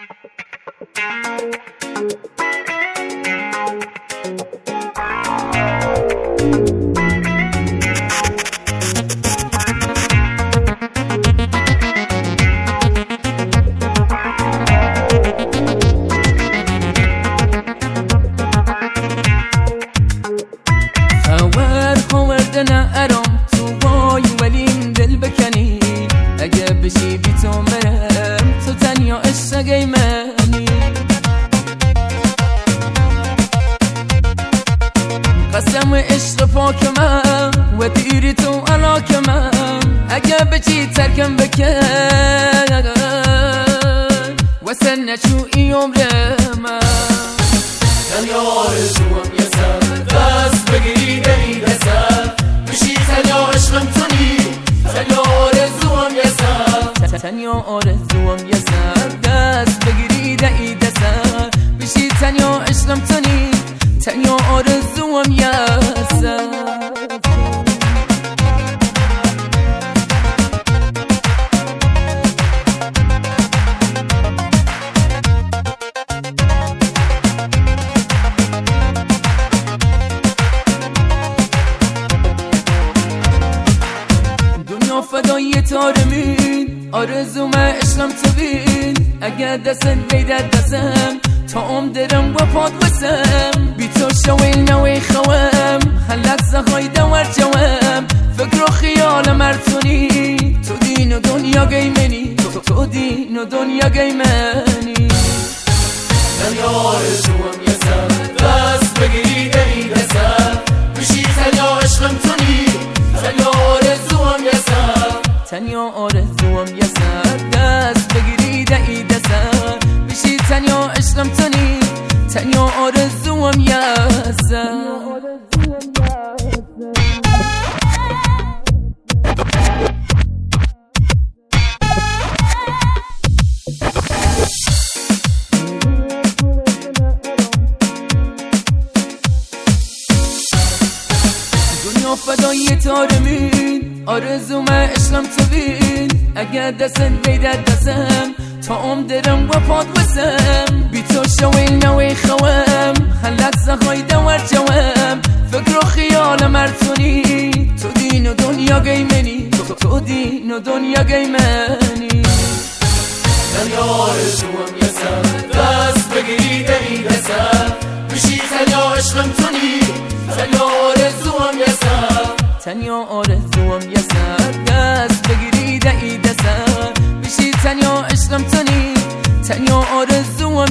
ارام تو وای ولیم دل بکنی اگه بشی بی تو مرم تو تنیا عشقی منی قسم عشق پاک من و دیری تو علاک من اگه بچی ترکم بکن و سن نشوی عمر من تنیا آرزوام یه سر دست بگیری دهی دستم بشی تنیا عشقم تونی تنیا آرزوام یه سر تنیا آرزوام یه سر دست بگیری دهی دستم بشی تنیا عشقم تونی تنیا آرزوام یه سر فدای تارمین آرزوم عشقم تو بین اگر دستن بیدر دستم تا ام درم و پاد بسم بی تو شویل نوی خوام خلق زخای دور جوام فکر و خیال مرتونی تو دین و دنیا گی منی تو دین و دنیا گی منی تنیا آرزوام یه سر دست بگیری دهی دستم بشی تنیا عشقم تونی تنیا آرزوام یه سر تنیا آرزوام یه سر دست بگیری دهی دستم بشی تنیا عشقم تونی تنیا آرزوام یه سر دنیا فدای تارمین آرزوم عشقم تو بین اگر دستن بیدر دستم تا ام درم و پاد بسم بی تو شویل نوی خوام خلق زخای دور جوام فکر و خیال مرتونی تو دین و دنیا گی منی تو دین و دنیا گی منی تنیا آرزوام یه سر دست بگیری دهی دستم بشی تنیا عشقم تونی تنیا آرزوام یه سر تنیا آرزوام یه سر دست بگیری دهی دستم بشی تنیا عشقم تونی تنیا آرزوام